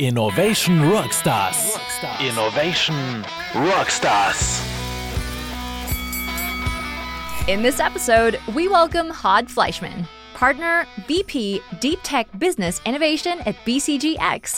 Innovation Rockstars. Innovation Rockstars. In this episode, we welcome Hod Fleischman, Partner, VP, Deep Tech Business Innovation at BCGX.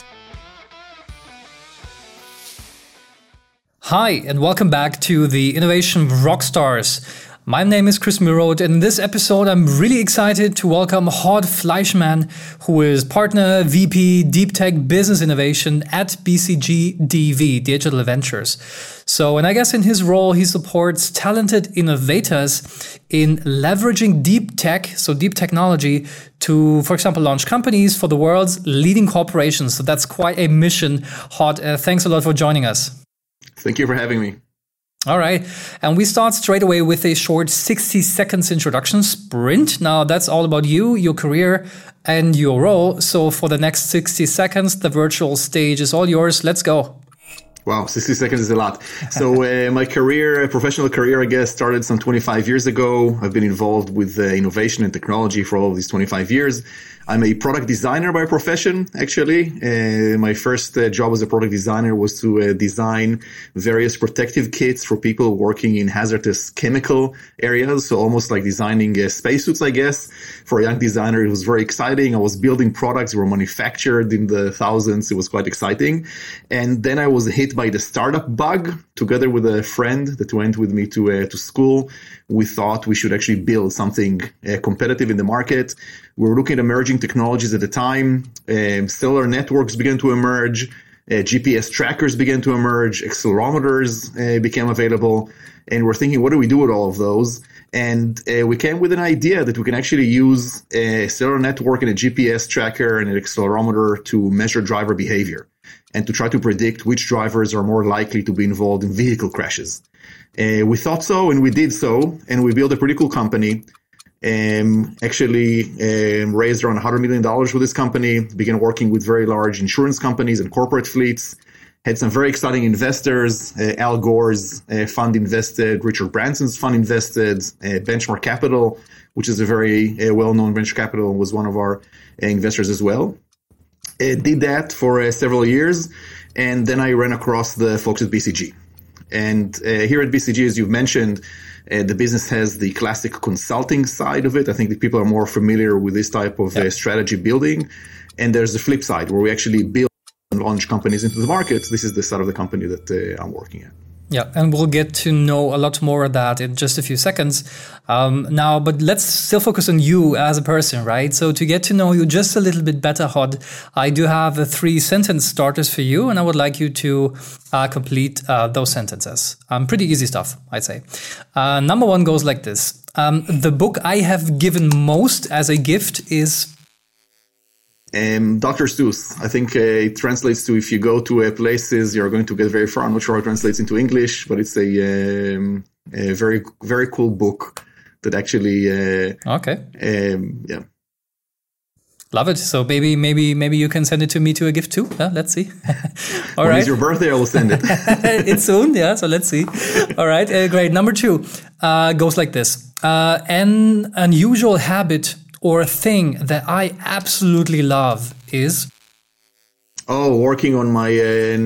Hi, and welcome back to the Innovation Rockstars. My name is Chris Mirod, and in this episode, I'm really excited to welcome Hod Fleischman, who is Partner, VP, Deep Tech Business Innovation at BCG Digital Ventures. So, and I guess in his role, he supports talented innovators in leveraging deep tech, so deep technology, to, for example, launch companies for the world's leading corporations. So that's quite a mission. Hod, thanks a lot for joining us. Thank you for having me. All right. And we start straight away with a short 60 seconds introduction sprint. Now, that's all about you, your career, and your role. So for the next 60 seconds, the virtual stage is all yours. Let's go. Wow, 60 seconds is a lot. So my professional career, I guess, started some 25 years ago. I've been involved with innovation and technology for all of these 25 years. I'm a product designer by profession, actually. My first job as a product designer was to design various protective kits for people working in hazardous chemical areas. So almost like designing spacesuits, I guess. For a young designer, it was very exciting. I was building products that were manufactured in the thousands. It was quite exciting. And then I was hit by the startup bug. Together with a friend that went with me to school, we thought we should actually build something competitive in the market. We were looking at emerging technologies at the time. Cellular networks began to emerge. GPS trackers began to emerge. Accelerometers became available. And we're thinking, what do we do with all of those? And we came with an idea that we can actually use a cellular network and a GPS tracker and an accelerometer to measure driver behavior and to try to predict which drivers are more likely to be involved in vehicle crashes. We thought so, and we did so, and we built a pretty cool company. Actually raised around $100 million with this company, began working with very large insurance companies and corporate fleets, had some very exciting investors. Al Gore's fund invested, Richard Branson's fund invested, Benchmark Capital, which is a very well-known venture capital, was one of our investors as well. Did that for several years, and then I ran across the folks at BCG. And here at BCG, as you've mentioned, the business has the classic consulting side of it. I think that people are more familiar with this type of strategy building. And there's the flip side where we actually build and launch companies into the market. This is the side of the company that I'm working at. Yeah, and we'll get to know a lot more of that in just a few seconds now, but let's still focus on you as a person, right? So to get to know you just a little bit better, Hod, I do have 3 sentence starters for you, and I would like you to complete those sentences. Pretty easy stuff, I'd say. Number 1 goes like this. The book I have given most as a gift is... Dr. Seuss. I think it translates to if you go to places, you're going to get very far. I'm not sure how it translates into English, but it's a very, very cool book that actually... yeah. Love it. So maybe you can send it to me to a gift too. Let's see. All when right. It's your birthday, I will send it. It's soon, yeah. So let's see. All right, great. Number 2 goes like this. An unusual habit or a thing that I absolutely love is? Working on my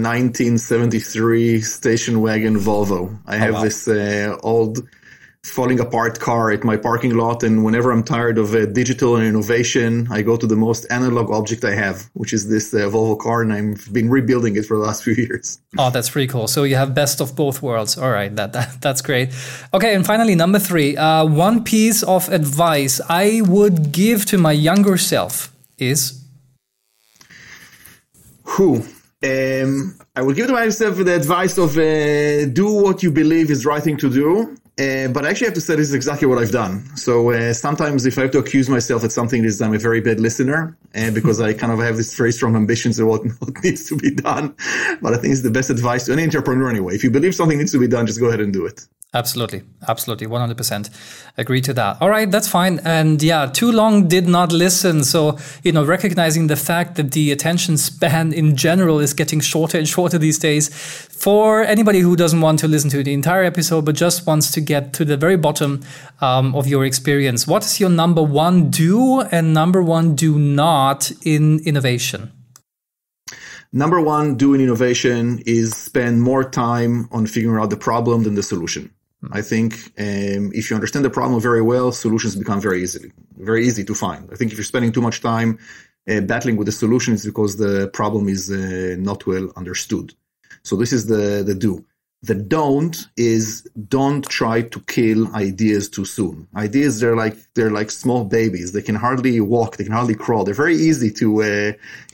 1973 station wagon Volvo. I have this old falling apart car at my parking lot, and whenever I'm tired of digital and innovation, I go to the most analog object I have, which is this Volvo car, and I've been rebuilding it for the last few years. Oh, that's pretty cool. So you have best of both worlds. All right, that's great. Okay, and finally, number 3, one piece of advice I would give to my younger self is? I would give to myself the advice of do what you believe is the right thing to do. But I actually have to say this is exactly what I've done. So sometimes if I have to accuse myself that something is, I'm a very bad listener, because I kind of have this very strong ambitions of what needs to be done. But I think it's the best advice to any entrepreneur anyway. If you believe something needs to be done, just go ahead and do it. Absolutely. 100% agree to that. All right, that's fine. And yeah, too long did not listen. So, recognizing the fact that the attention span in general is getting shorter and shorter these days. For anybody who doesn't want to listen to the entire episode, but just wants to get to the very bottom of your experience, what is your number 1 do and number 1 do not in innovation? Number one, doing innovation is spend more time on figuring out the problem than the solution. I think if you understand the problem very well, solutions become very easy to find. I think if you're spending too much time battling with the solution, it's because the problem is not well understood. So this is the do. The don't try to kill ideas too soon. Ideas, they're like small babies. They can hardly walk. They can hardly crawl. They're very easy to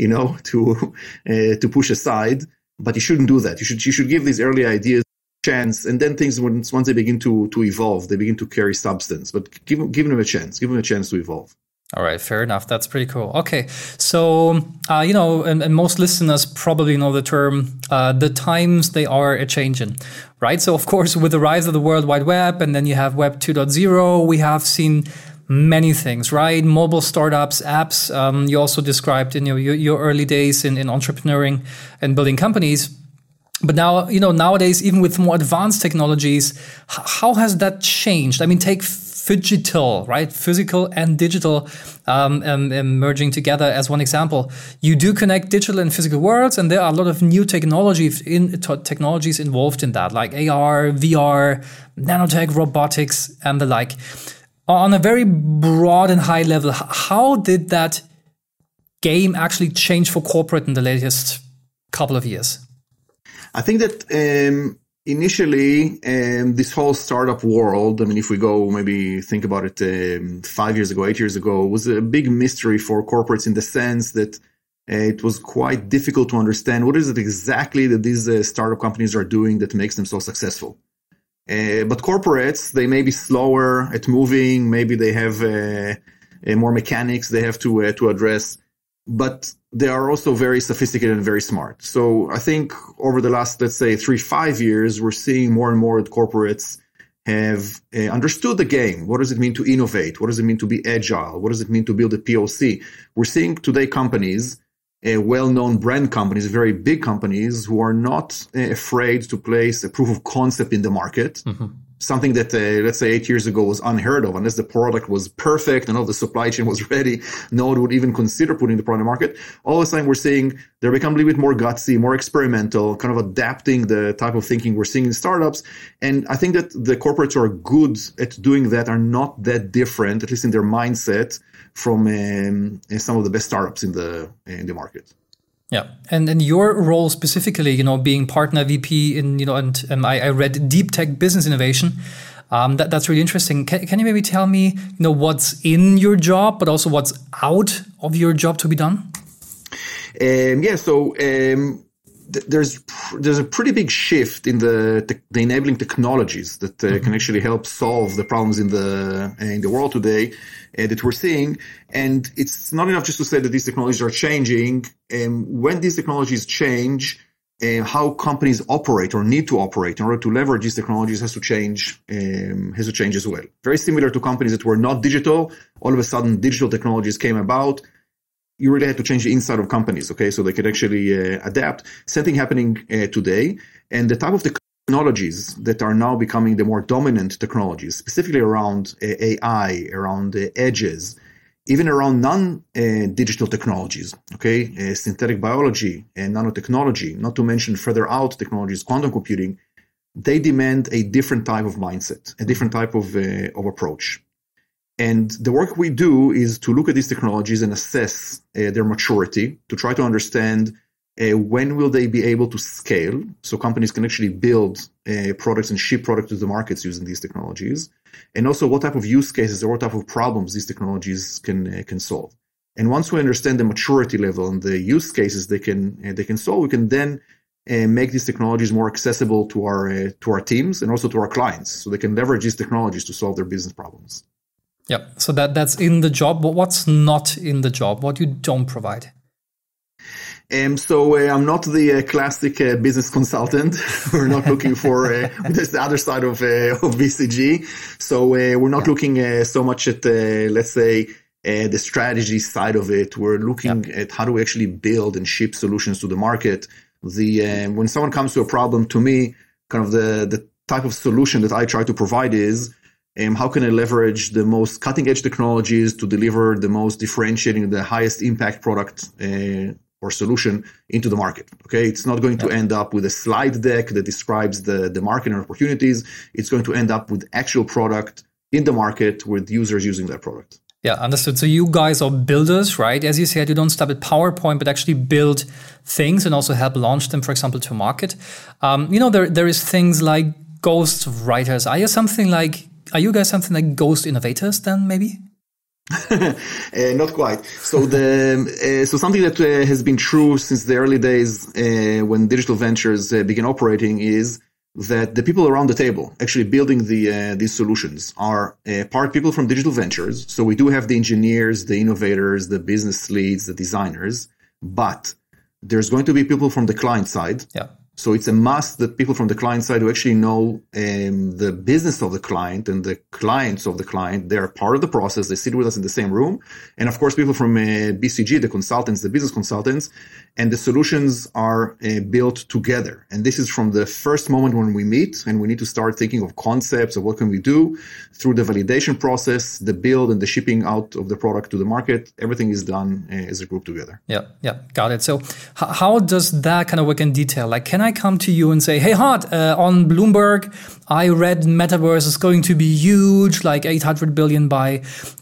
push aside, but you shouldn't do that. You should give these early ideas a chance, and then things, once they begin to evolve, they begin to carry substance, but give them a chance to evolve. All right, fair enough. That's pretty cool. Okay, so, and most listeners probably know the term, the times they are a-changing, right? So, of course, with the rise of the World Wide Web, and then you have Web 2.0, we have seen many things, right? Mobile startups, apps. You also described in your early days in entrepreneuring and building companies. But now, nowadays, even with more advanced technologies, how has that changed? I mean, take phygital, right? Physical and digital merging together as one example. You do connect digital and physical worlds, and there are a lot of new technologies involved in that, like AR, VR, nanotech, robotics, and the like. On a very broad and high level, how did that game actually change for corporate in the latest couple of years? I think that initially, this whole startup world, I mean, if we go maybe think about it 5 years ago, 8 years ago, was a big mystery for corporates in the sense that it was quite difficult to understand what is it exactly that these startup companies are doing that makes them so successful. But corporates, they may be slower at moving, maybe they have more mechanics they have to address, but they are also very sophisticated and very smart. So I think over the last, let's say, 3-5 years, we're seeing more and more that corporates have understood the game. What does it mean to innovate? What does it mean to be agile? What does it mean to build a POC? We're seeing today companies, well-known brand companies, very big companies, who are not afraid to place a proof of concept in the market. Mm-hmm. Something that, let's say, 8 years ago was unheard of. Unless the product was perfect and all the supply chain was ready, no one would even consider putting the product in the market. All of a sudden, we're seeing they're becoming a little bit more gutsy, more experimental, kind of adapting the type of thinking we're seeing in startups. And I think that the corporates who are good at doing that are not that different, at least in their mindset, from some of the best startups in the market. Yeah, and your role specifically, being partner VP in, and I read Deep Tech Business Innovation. That's really interesting. Can you maybe tell me, what's in your job, but also what's out of your job to be done? There's a pretty big shift in the enabling technologies that can actually help solve the problems in the world today that we're seeing. And it's not enough just to say that these technologies are changing. When these technologies change, how companies operate or need to operate in order to leverage these technologies has to change as well. Very similar to companies that were not digital. All of a sudden, digital technologies came about. You really had to change the inside of companies, okay, so they could actually adapt. Same thing happening today. And the type of technologies that are now becoming the more dominant technologies, specifically around AI, around edges, even around non-digital technologies, okay, synthetic biology and nanotechnology, not to mention further out technologies, quantum computing, they demand a different type of mindset, a different type of approach. And the work we do is to look at these technologies and assess their maturity, to try to understand when will they be able to scale, so companies can actually build products and ship products to the markets using these technologies, and also what type of use cases or what type of problems these technologies can solve. And once we understand the maturity level and the use cases they can solve, we can then make these technologies more accessible to our teams and also to our clients, so they can leverage these technologies to solve their business problems. Yeah, so that's in the job. But what's not in the job? What you don't provide? So I'm not the classic business consultant. We're not looking for that's the other side of BCG. So we're not looking so much at let's say the strategy side of it. We're looking at how do we actually build and ship solutions to the market. When someone comes to a problem, to me, kind of the type of solution that I try to provide is, how can I leverage the most cutting edge technologies to deliver the most differentiating, the highest impact product or solution into the market. Okay, it's not going to end up with a slide deck that describes the market and opportunities. It's going to end up with actual product in the market with users using that product. Yeah, understood. So you guys are builders, right? As you said, you don't stop at PowerPoint, but actually build things and also help launch them, for example, to market. There is things like ghost writers. Are you guys something like ghost innovators then, maybe? Not quite. So something that has been true since the early days when digital ventures began operating is that the people around the table actually building these solutions are part people from digital ventures. So we do have the engineers, the innovators, the business leads, the designers, but there's going to be people from the client side. Yeah. So it's a must that people from the client side who actually know the business of the client and the clients of the client, they're part of the process. They sit with us in the same room. And of course, people from BCG, the consultants, the business consultants, and the solutions are built together. And this is from the first moment when we meet and we need to start thinking of concepts of what can we do through the validation process, the build and the shipping out of the product to the market. Everything is done as a group together. Yeah, got it. So how does that kind of work in detail? Like, can I come to you and say, hey, Hod, on Bloomberg, I read Metaverse is going to be huge, like 800 billion by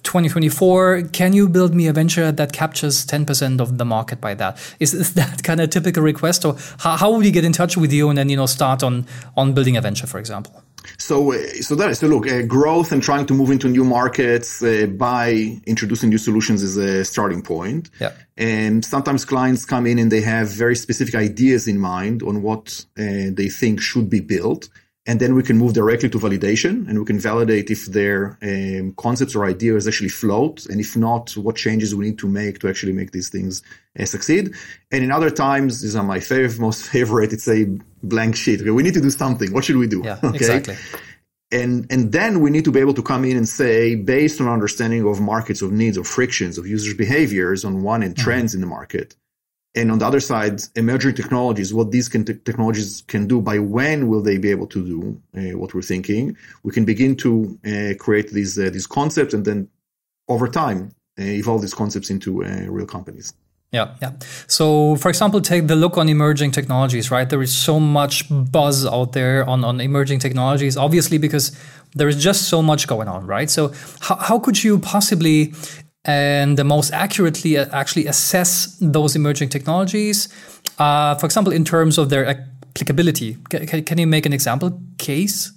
2024. Can you build me a venture that captures 10% of the market by that? Is that kind of a typical request? Or how would we get in touch with you and then, start on building a venture, for example? So look, growth and trying to move into new markets by introducing new solutions is a starting point. Yeah. And sometimes clients come in and they have very specific ideas in mind on what they think should be built. And then we can move directly to validation and we can validate if their concepts or ideas actually float. And if not, what changes we need to make to actually make these things succeed. And in other times, these are my most favorite, it's a blank sheet. Okay, we need to do something. What should we do? Yeah, okay? Exactly. And then we need to be able to come in and say, based on our understanding of markets, of needs, of frictions, of users' behaviors on one end, trends in the market. And on the other side, emerging technologies, what these technologies can do, by when will they be able to do what we're thinking? We can begin to create these concepts and then over time evolve these concepts into real companies. Yeah. So, for example, take the look on emerging technologies, right? There is so much buzz out there on emerging technologies, obviously, because there is just so much going on, right? So how could you possibly and the most accurately actually assess those emerging technologies, for example, in terms of their applicability? Can you make an example case?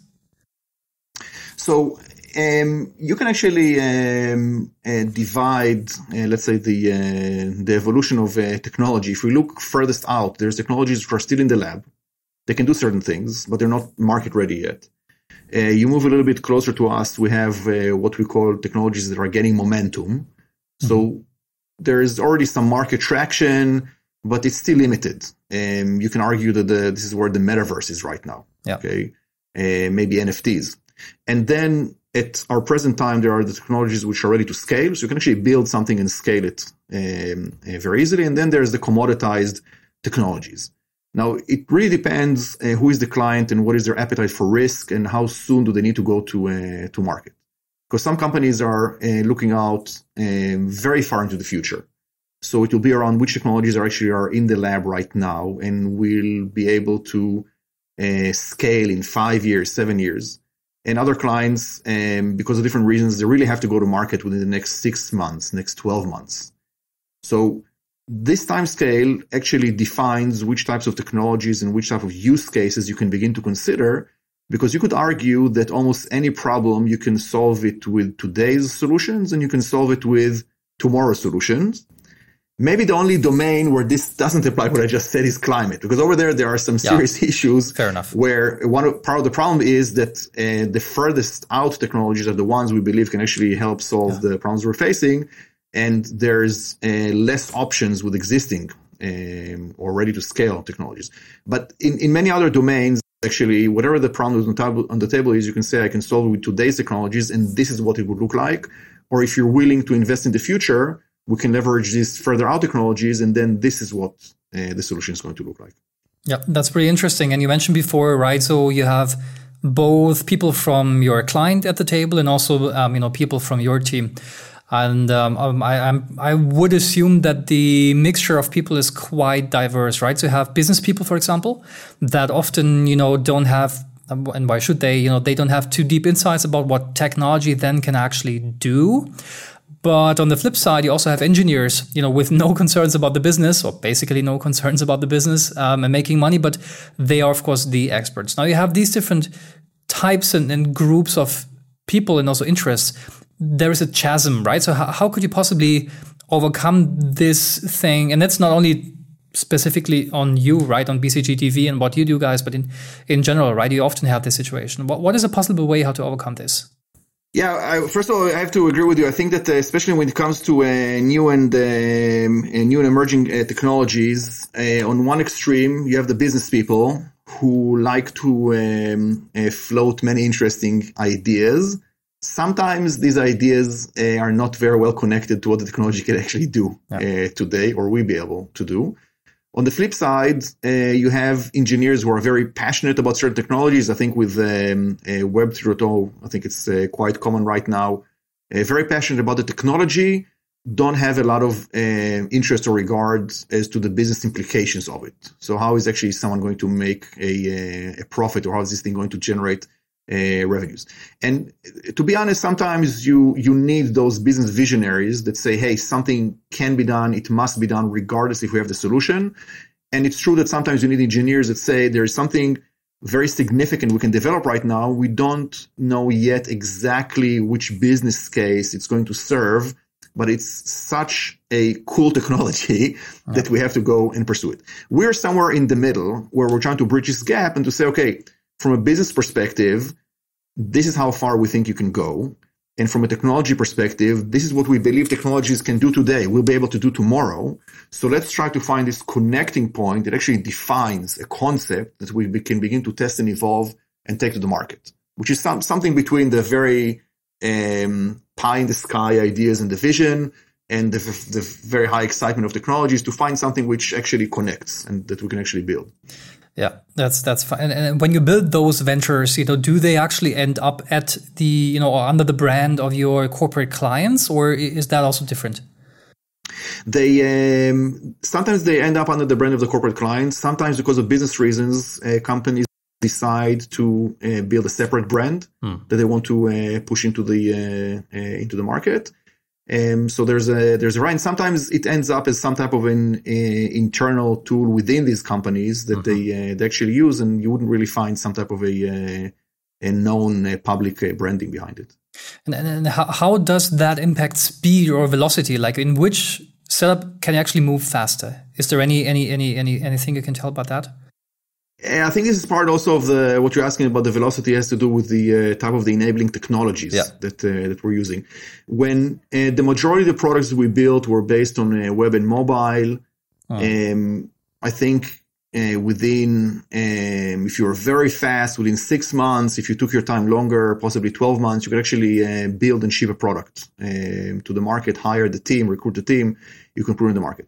So you can actually divide, let's say, the evolution of technology. If we look furthest out, there's technologies which are still in the lab. They can do certain things, but they're not market ready yet. You move a little bit closer to us, we have what we call technologies that are gaining momentum. So there is already some market traction, but it's still limited. You can argue that this is where the metaverse is right now. Yeah. Okay, maybe NFTs. And then at our present time, there are the technologies which are ready to scale. So you can actually build something and scale it very easily. And then there's the commoditized technologies. Now, it really depends who is the client and what is their appetite for risk and how soon do they need to go to market. Because some companies are looking out very far into the future. So it will be around which technologies are in the lab right now and will be able to scale in 5 years, 7 years. And other clients, because of different reasons, they really have to go to market within the next 6 months, next 12 months. So this time scale actually defines which types of technologies and which type of use cases you can begin to consider, because you could argue that almost any problem you can solve it with today's solutions and you can solve it with tomorrow's solutions. Maybe the only domain where this doesn't apply, what I just said, is climate, because over there are some serious issues. Fair enough. Where part of the problem is that the furthest out technologies are the ones we believe can actually help solve the problems we're facing. And there's less options with existing or ready to scale technologies. But in many other domains, actually, whatever the problem on the table is, you can say, I can solve it with today's technologies, and this is what it would look like. Or if you're willing to invest in the future, we can leverage these further out technologies, and then this is what the solution is going to look like. Yeah, that's pretty interesting. And you mentioned before, right? So you have both people from your client at the table and also, people from your team. And I would assume that the mixture of people is quite diverse, right? So you have business people, for example, that often, don't have, and why should they, they don't have too deep insights about what technology then can actually do. But on the flip side, you also have engineers, with no concerns about the business, or basically no concerns about the business and making money, but they are, of course, the experts. Now you have these different types and groups of people and also interests. There is a chasm, right? So how could you possibly overcome this thing? And that's not only specifically on you, right, on BCG TV and what you do, guys, but in general, right? You often have this situation. What is a possible way how to overcome this? Yeah, first of all, I have to agree with you. I think that especially when it comes to new and emerging technologies, on one extreme, you have the business people who like to float many interesting ideas. Sometimes these ideas are not very well connected to what the technology can actually do today, or will be able to do. On the flip side, you have engineers who are very passionate about certain technologies. I think with Web 3.0, I think it's quite common right now. Very passionate about the technology, don't have a lot of interest or regard as to the business implications of it. So how is actually someone going to make a profit, or how is this thing going to generate revenues? And to be honest, sometimes you need those business visionaries that say, hey, something can be done, it must be done regardless if we have the solution. And it's true that sometimes you need engineers that say there is something very significant we can develop right now. We don't know yet exactly which business case it's going to serve, but it's such a cool technology that we have to go and pursue it. We're somewhere in the middle where we're trying to bridge this gap and to say, okay, from a business perspective, this is how far we think you can go. And from a technology perspective, this is what we believe technologies can do today. We'll be able to do tomorrow. So let's try to find this connecting point that actually defines a concept that we can begin to test and evolve and take to the market, which is something between the very pie in the sky ideas and the vision and the very high excitement of technologies to find something which actually connects and that we can actually build. Yeah, that's fine. And when you build those ventures, do they actually end up at the, or under the brand of your corporate clients, or is that also different? They sometimes they end up under the brand of the corporate clients. Sometimes because of business reasons, companies decide to build a separate brand that they want to push into the market. So there's a right. Sometimes it ends up as some type of an internal tool within these companies that they actually use, and you wouldn't really find some type of a known public branding behind it. And how does that impact speed or velocity? Like, in which setup can you actually move faster? Is there anything you can tell about that? I think this is part also of what you're asking about. The velocity has to do with the type of the enabling technologies that we're using. When the majority of the products we built were based on web and mobile, I think within, if you were very fast, within 6 months, if you took your time longer, possibly 12 months, you could actually build and ship a product to the market, hire the team, recruit the team, you can put it in the market.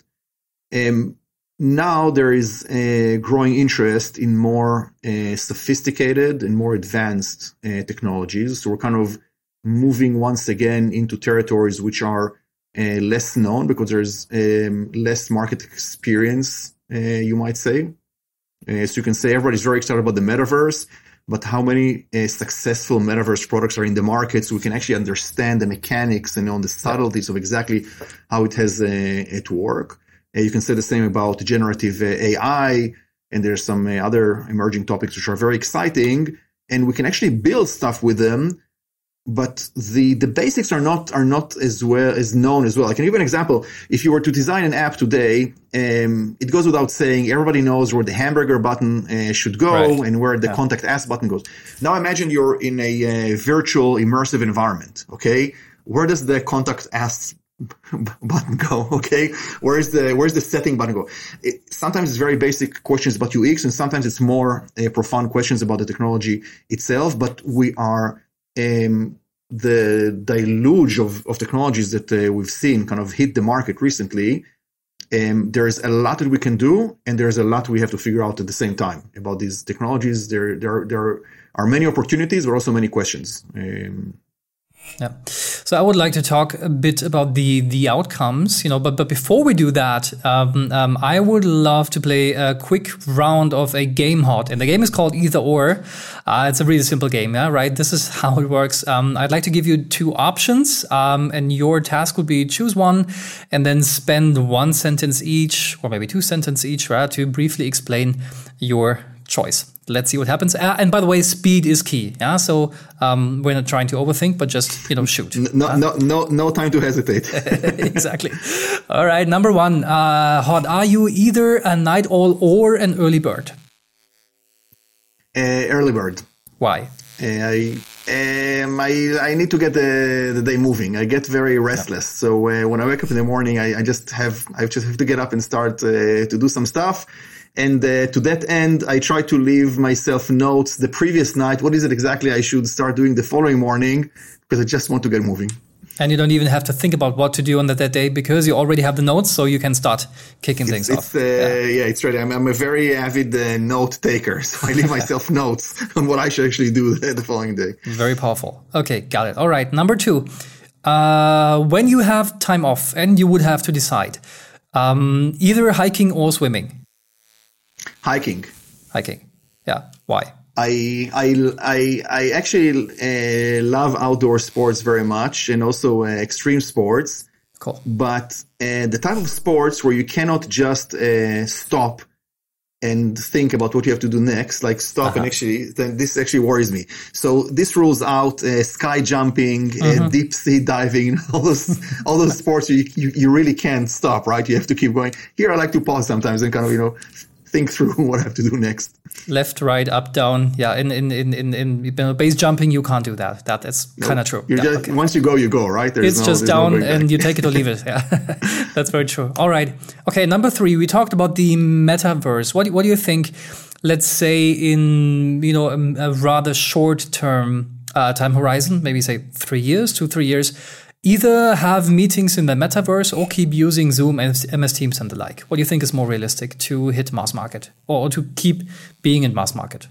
Now there is a growing interest in more sophisticated and more advanced technologies. So we're kind of moving once again into territories which are less known because there's less market experience, you might say. So you can say everybody's very excited about the metaverse, but how many successful metaverse products are in the market so we can actually understand the mechanics and the subtleties of exactly how it has to work. You can say the same about generative AI, and there's some other emerging topics which are very exciting, and we can actually build stuff with them. But the basics are not as well as known as well. I can give an example. If you were to design an app today, it goes without saying everybody knows where the hamburger button should go and where the contact us button goes. Now imagine you're in a virtual immersive environment. Okay, where does the contact us button go? Okay, where's the setting button go? Sometimes it's very basic questions about UX, and sometimes it's more profound questions about the technology itself. But we are the deluge of technologies that we've seen kind of hit the market recently. There's a lot that we can do, and there's a lot we have to figure out at the same time about these technologies. There are many opportunities, but also many questions. Yeah. So I would like to talk a bit about the outcomes, but before we do that, I would love to play a quick round of a game hot, and the game is called Either Or. It's a really simple game, yeah, right? This is how it works. I'd like to give you two options, and your task would be choose one and then spend one sentence each, or maybe two sentences each, right, to briefly explain your choice. Let's see what happens. And by the way, speed is key. Yeah, so we're not trying to overthink, but just shoot. No time to hesitate. Exactly. All right, number one, Hod. Are you either a night owl or an early bird? Early bird. Why? I need to get the day moving. I get very restless. So when I wake up in the morning, I just have to get up and start to do some stuff. And to that end, I try to leave myself notes the previous night. What is it exactly I should start doing the following morning? Because I just want to get moving. And you don't even have to think about what to do on that day because you already have the notes, so you can start kicking things off. It's right. I'm a very avid note taker, so I leave myself notes on what I should actually do the following day. Very powerful. Okay, got it. All right, number two. When you have time off and you would have to decide, either hiking or swimming. Hiking. Yeah. Why? I actually love outdoor sports very much, and also extreme sports. Cool. But the type of sports where you cannot just stop and think about what you have to do next, like stop and then this actually worries me. So this rules out sky jumping, deep sea diving, all those sports you really can't stop, right? You have to keep going. Here I like to pause sometimes and kind of think through what I have to do next. Left, right, up, down. Yeah, in base jumping, you can't do that. That's kind of true. Once you go, right? It's just down and you take it or leave it. Yeah, that's very true. All right. Okay, number three, we talked about the metaverse. What do you think, let's say in, a rather short term time horizon, maybe say 3 years, 2-3 years, either have meetings in the metaverse or keep using Zoom and MS Teams and the like? What do you think is more realistic to hit mass market or to keep being in mass market?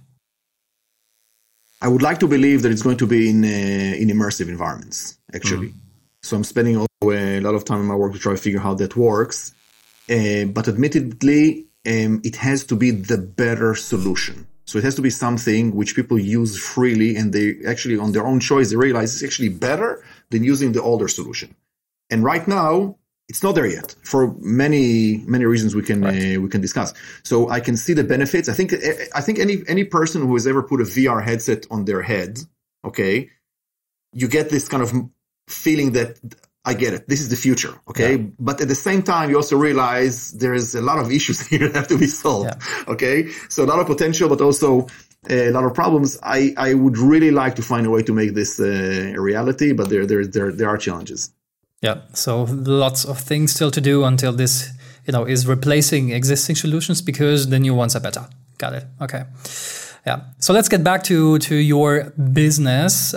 I would like to believe that it's going to be in immersive environments, actually. So I'm spending a lot of time in my work to try to figure out how that works. But admittedly, it has to be the better solution. So it has to be something which people use freely, and they actually, on their own choice, they realize it's actually better than using the older solution. And right now, it's not there yet for many reasons we can discuss. So I can see the benefits. I think any person who has ever put a VR headset on their head, okay, you get this kind of feeling that I get it. This is the future, okay? Yeah. But at the same time, you also realize there is a lot of issues here that have to be solved, okay? So a lot of potential, but also a lot of problems. I would really like to find a way to make this a reality, but there are challenges. Yeah, so lots of things still to do until this, is replacing existing solutions because the new ones are better. Got it. Okay. Yeah. So let's get back to your business.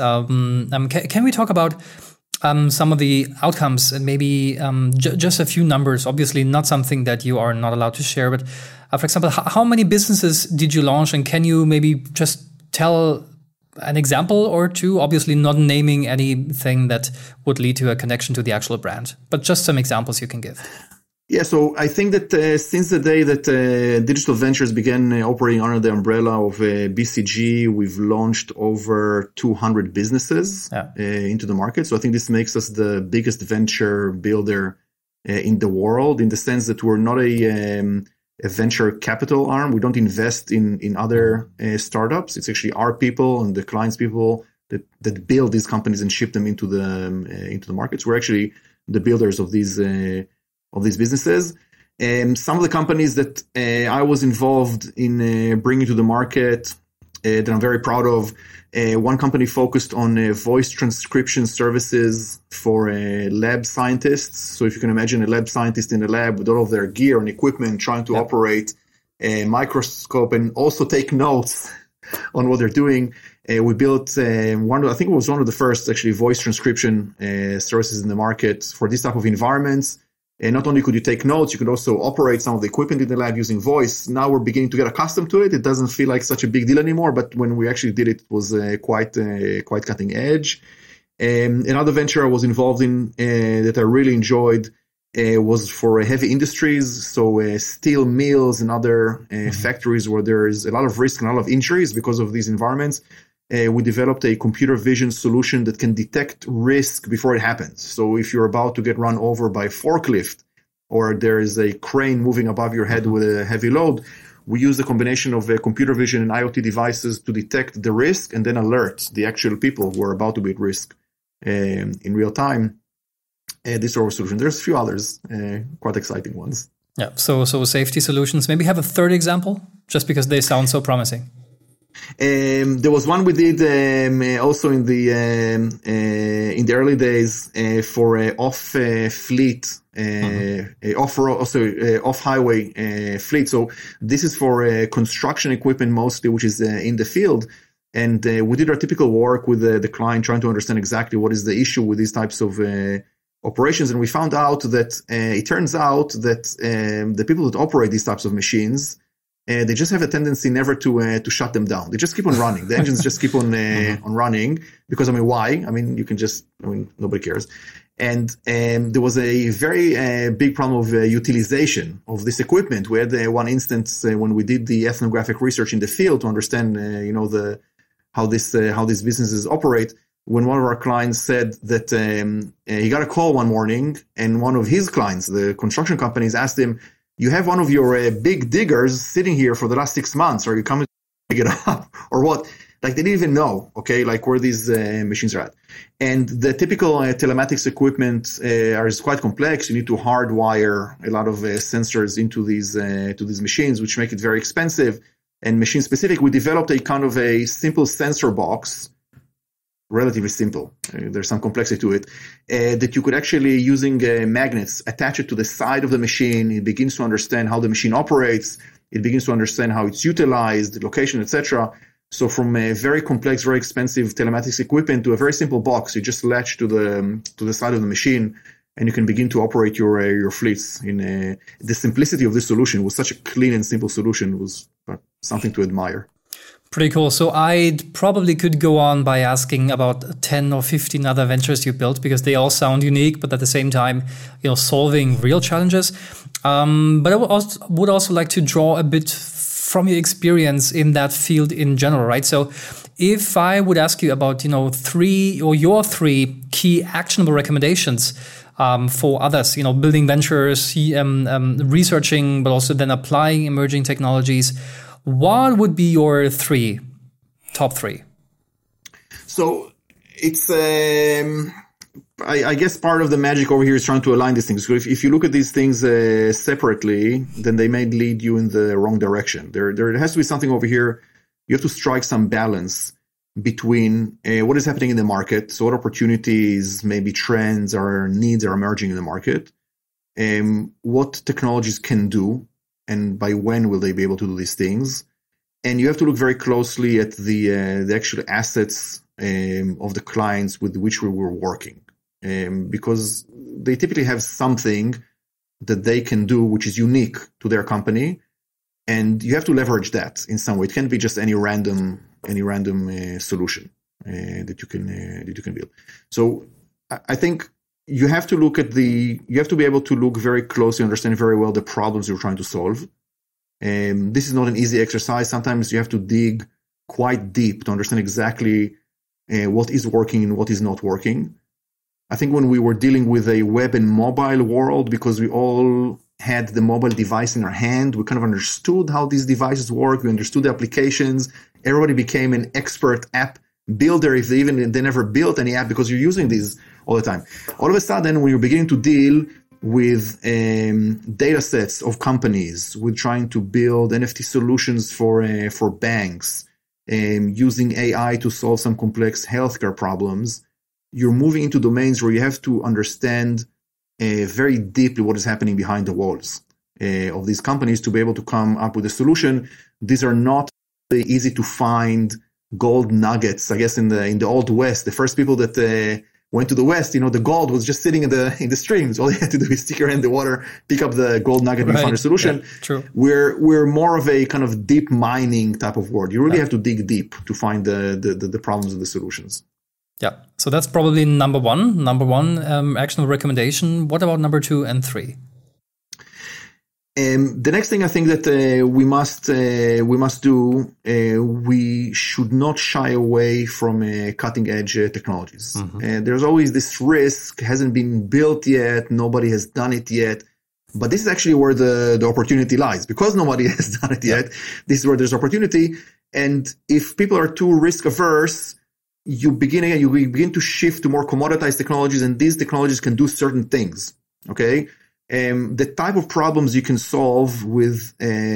Can we talk about some of the outcomes and maybe just a few numbers? Obviously, not something that you are not allowed to share, but for example, how many businesses did you launch? And can you maybe just tell an example or two? Obviously, not naming anything that would lead to a connection to the actual brand, but just some examples you can give. Yeah, so I think that since the day that Digital Ventures began operating under the umbrella of BCG, we've launched over 200 businesses into the market. So I think this makes us the biggest venture builder in the world, in the sense that we're not a venture capital arm. We don't invest in other startups. It's actually our people and the clients' people that build these companies and ship them into the markets. We're actually the builders of these businesses. Some of the companies that I was involved in bringing to the market that I'm very proud of, one company focused on voice transcription services for lab scientists. So if you can imagine a lab scientist in a lab with all of their gear and equipment trying to operate a microscope and also take notes on what they're doing. We built I think it was one of the first actually voice transcription services in the market for this type of environments. And not only could you take notes, you could also operate some of the equipment in the lab using voice. Now we're beginning to get accustomed to it. It doesn't feel like such a big deal anymore, but when we actually did it, it was quite cutting edge. Another venture I was involved in that I really enjoyed was for heavy industries, so steel mills and other factories where there is a lot of risk and a lot of injuries because of these environments. We developed a computer vision solution that can detect risk before it happens. So if you're about to get run over by a forklift or there is a crane moving above your head with a heavy load, we use a combination of computer vision and IoT devices to detect the risk and then alert the actual people who are about to be at risk in real time. This sort of solution. There's a few others, quite exciting ones. Yeah. So safety solutions. Maybe have a third example, just because they sound so promising. There was one we did also in the early days for off highway fleet. So this is for construction equipment mostly, which is in the field. And we did our typical work with the client, trying to understand exactly what is the issue with these types of operations. And we found out that it turns out that the people that operate these types of machines, they just have a tendency never to shut them down. They just keep on running. The engines just keep on running because, why? You can just, nobody cares. And there was a very big problem of utilization of this equipment. We had one instance when we did the ethnographic research in the field to understand, how these businesses operate. When one of our clients said that he got a call one morning, and one of his clients, the construction companies, asked him, "You have one of your big diggers sitting here for the last 6 months. Are you coming to pick it up or what?" Like they didn't even know, where these machines are at. And the typical telematics equipment is quite complex. You need to hardwire a lot of sensors into these machines, which make it very expensive and machine specific. We developed a kind of a simple sensor box, relatively simple. There's some complexity to it, that you could actually, using magnets, attach it to the side of the machine. It begins to understand how the machine operates. It begins to understand how it's utilized, location, etc. So from a very complex, very expensive telematics equipment to a very simple box, you just latch to the side of the machine, and you can begin to operate your fleets. The simplicity of this solution was such a clean and simple solution, was something to admire. Pretty cool. So I probably could go on by asking about 10 or 15 other ventures you built, because they all sound unique, but at the same time, solving real challenges. But I would also like to draw a bit from your experience in that field in general, right? So if I would ask you about, your three key actionable recommendations for others, building ventures, researching, but also then applying emerging technologies, what would be your top three? So it's, I guess part of the magic over here is trying to align these things. So if you look at these things separately, then they may lead you in the wrong direction. There has to be something over here. You have to strike some balance between what is happening in the market, so what opportunities, maybe trends or needs are emerging in the market, what technologies can do, and by when will they be able to do these things. And you have to look very closely at the actual assets of the clients with which we were working, because they typically have something that they can do which is unique to their company, and you have to leverage that in some way. It can't be just any random solution that you can build. So I think you have to be able to look very closely, understand very well the problems you're trying to solve. This is not an easy exercise. Sometimes you have to dig quite deep to understand exactly what is working and what is not working. I think when we were dealing with a web and mobile world, because we all had the mobile device in our hand, we kind of understood how these devices work. We understood the applications. Everybody became an expert app builder if they never built any app, because you're using these all the time. All of a sudden, when you're beginning to deal with data sets of companies, with trying to build NFT solutions for banks, using AI to solve some complex healthcare problems, you're moving into domains where you have to understand very deeply what is happening behind the walls of these companies to be able to come up with a solution. These are not easy to find gold nuggets. I guess in the old West, the first people that went to the West, the gold was just sitting in the streams. All you had to do is stick your hand in the water, pick up the gold nugget, and find a solution. Yeah, true. We're more of a kind of deep mining type of world. You really have to dig deep to find the problems and the solutions. Yeah. So that's probably number one actionable recommendation. What about number 2 and 3? The next thing I think that we must do, we should not shy away from cutting edge technologies. There's always this risk, hasn't been built yet, nobody has done it yet. But this is actually where the opportunity lies. Because nobody has done it yet, this is where there's opportunity. And if people are too risk averse, you begin to shift to more commoditized technologies, and these technologies can do certain things. Okay. The type of problems you can solve with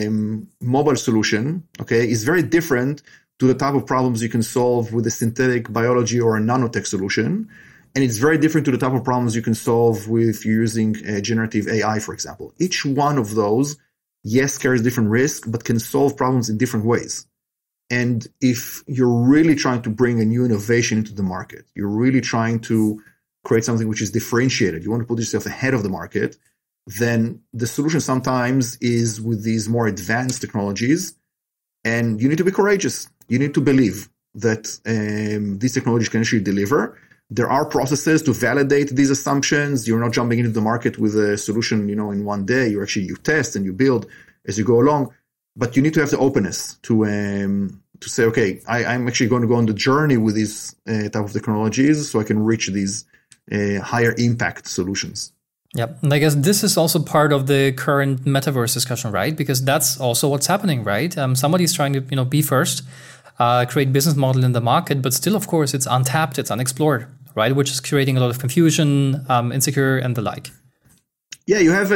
mobile solution, okay, is very different to the type of problems you can solve with a synthetic biology or a nanotech solution. And it's very different to the type of problems you can solve with using generative AI, for example. Each one of those, yes, carries different risk, but can solve problems in different ways. And if you're really trying to bring a new innovation into the market, you're really trying to create something which is differentiated, you want to put yourself ahead of the market, then the solution sometimes is with these more advanced technologies. And you need to be courageous. You need to believe that these technologies can actually deliver. There are processes to validate these assumptions. You're not jumping into the market with a solution, in one day. You test and you build as you go along. But you need to have the openness to say, okay, I'm actually going to go on the journey with these type of technologies so I can reach these higher impact solutions. Yep. And I guess this is also part of the current metaverse discussion, right? Because that's also what's happening, right? Somebody's trying to, be first, create business model in the market, but still, of course, it's untapped, it's unexplored, right? Which is creating a lot of confusion, insecure, and the like. Yeah, you have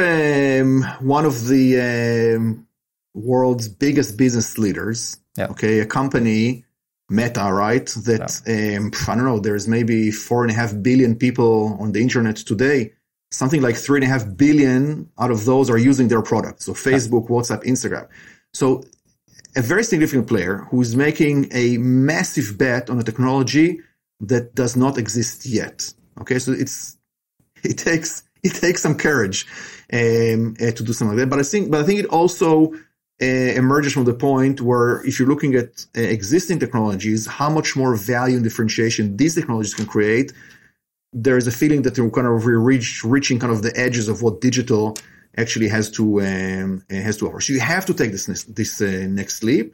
one of the world's biggest business leaders, okay, a company, Meta, right? That, I don't know, there's maybe 4.5 billion people on the internet today. Something like 3.5 billion out of those are using their products. So Facebook, WhatsApp, Instagram. So a very significant player who is making a massive bet on a technology that does not exist yet. Okay. So it takes some courage, to do something like that. But I think it also emerges from the point where if you're looking at existing technologies, how much more value and differentiation these technologies can create. There is a feeling that they're kind of reaching kind of the edges of what digital actually has to offer. So you have to take this next leap.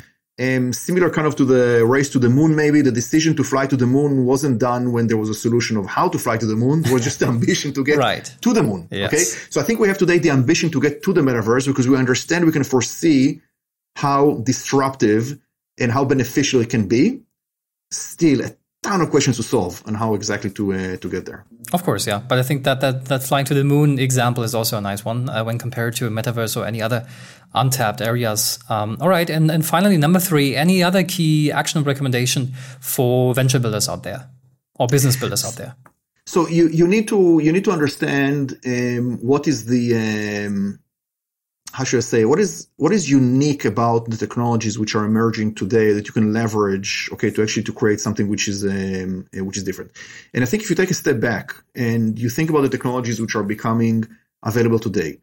Similar kind of to the race to the moon, maybe the decision to fly to the moon wasn't done when there was a solution of how to fly to the moon. It was just the ambition to get to the moon. Yes. Okay. So I think we have today the ambition to get to the metaverse because we understand we can foresee how disruptive and how beneficial it can be. Still, a ton of questions to solve on how exactly to get there. Of course, yeah. But I think that flying to the moon example is also a nice one when compared to a metaverse or any other untapped areas. All right. And finally, number 3, any other key action recommendation for venture builders out there or business builders out there? So you need to understand what is the how should I say, what is unique about the technologies which are emerging today that you can leverage, okay, to create something which is different. And I think if you take a step back and you think about the technologies which are becoming available today,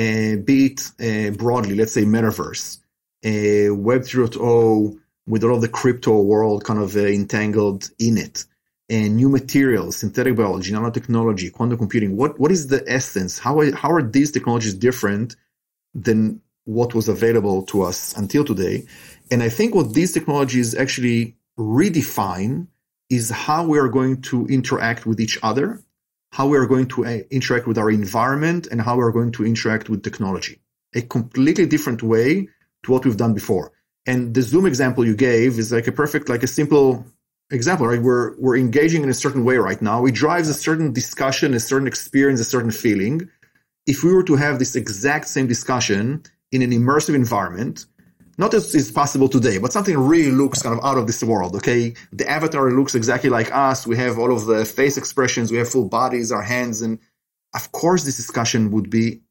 be it broadly, let's say metaverse, Web 3.0 with all of the crypto world kind of entangled in it, and new materials, synthetic biology, nanotechnology, quantum computing, what is the essence? How are these technologies different than what was available to us until today? And I think what these technologies actually redefine is how we are going to interact with each other, how we are going to interact with our environment, and how we are going to interact with technology. A completely different way to what we've done before. And the Zoom example you gave is like a simple example, right? We're engaging in a certain way right now. It drives a certain discussion, a certain experience, a certain feeling. If we were to have this exact same discussion in an immersive environment, not as is possible today, but something really looks kind of out of this world, okay? The avatar looks exactly like us. We have all of the face expressions. We have full bodies, our hands. And of course, this discussion would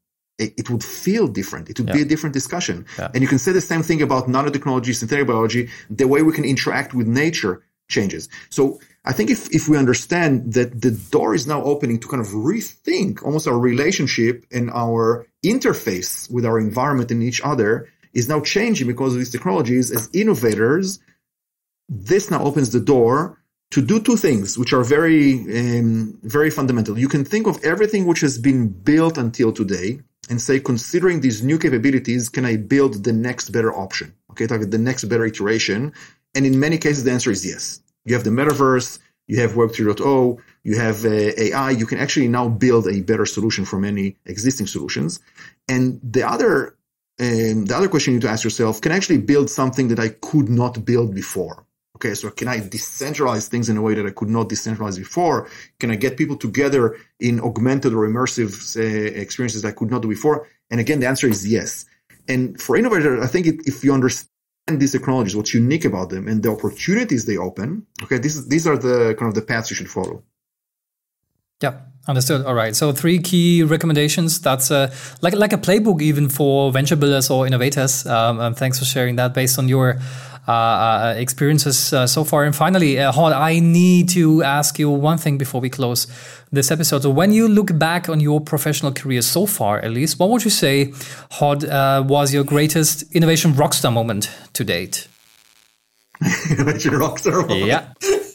feel different. It would be a different discussion. Yeah. And you can say the same thing about nanotechnology, synthetic biology. The way we can interact with nature changes. So I think if we understand that the door is now opening to kind of rethink almost our relationship and our interface with our environment and each other is now changing because of these technologies, as innovators, this now opens the door to do two things, which are very fundamental. You can think of everything which has been built until today and say, considering these new capabilities, can I build the next better option? Okay, target the next better iteration. And in many cases, the answer is yes. You have the metaverse, you have Web 3.0, you have AI. You can actually now build a better solution from any existing solutions. And the other question you need to ask yourself, can I actually build something that I could not build before? Okay, so can I decentralize things in a way that I could not decentralize before? Can I get people together in augmented or immersive experiences that I could not do before? And again, the answer is yes. And for innovators, I think if you understand these technologies, what's unique about them and the opportunities they open, okay, these are the kind of the paths you should follow. Yeah, understood. All right. So 3 key recommendations. That's like a playbook even for venture builders or innovators. Thanks for sharing that based on your experiences so far. And finally, Hod, I need to ask you one thing before we close this episode. So when you look back on your professional career so far, at least, what would you say, Hod, was your greatest innovation rockstar moment to date? Innovation rockstar moment? Yeah.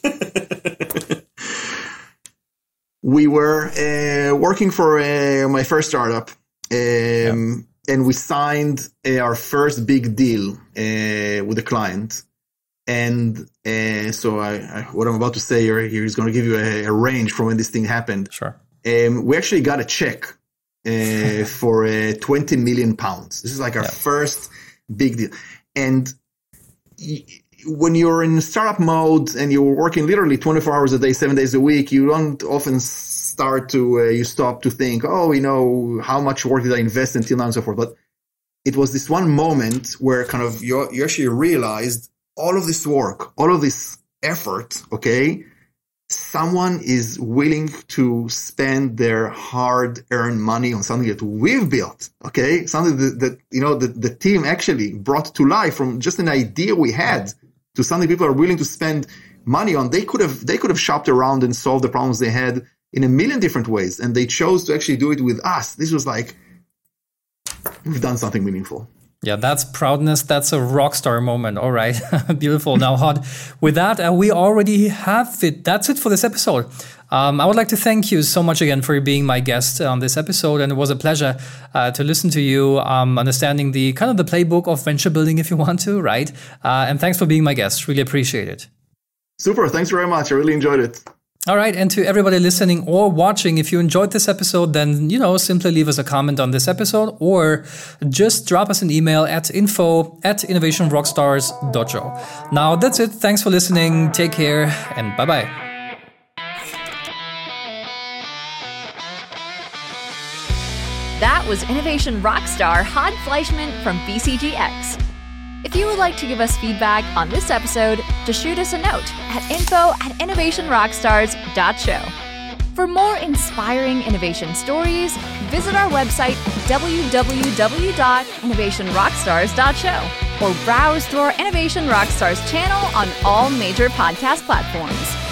We were working for my first startup, and we signed our first big deal with a client. And so what I'm about to say here is going to give you a range from when this thing happened. Sure. We actually got a check for 20 million pounds. This is like our first big deal. And when you're in startup mode and you're working literally 24 hours a day, 7 days a week, you don't often you stop to think, how much work did I invest until now and so forth. But it was this one moment where kind of you actually realized all of this work, all of this effort, okay, someone is willing to spend their hard-earned money on something that we've built, okay, something that the team actually brought to life from just an idea we had to something people are willing to spend money on. They could have shopped around and solved the problems they had in a million different ways, and they chose to actually do it with us. This was like, we've done something meaningful. Yeah, that's proudness. That's a rock star moment. All right. Beautiful. Now, Hod, with that, we already have it. That's it for this episode. I would like to thank you so much again for being my guest on this episode. And it was a pleasure to listen to you, understanding the kind of the playbook of venture building, if you want to, right? And thanks for being my guest. Really appreciate it. Super. Thanks very much. I really enjoyed it. All right. And to everybody listening or watching, if you enjoyed this episode, then, simply leave us a comment on this episode or just drop us an email at info@innovationrockstars.show. Now, that's it. Thanks for listening. Take care and bye-bye. That was Innovation Rockstar Hod Fleischman from BCGX. If you would like to give us feedback on this episode, just shoot us a note at info@innovationrockstars.show. For more inspiring innovation stories, visit our website www.innovationrockstars.show or browse through our Innovation Rockstars channel on all major podcast platforms.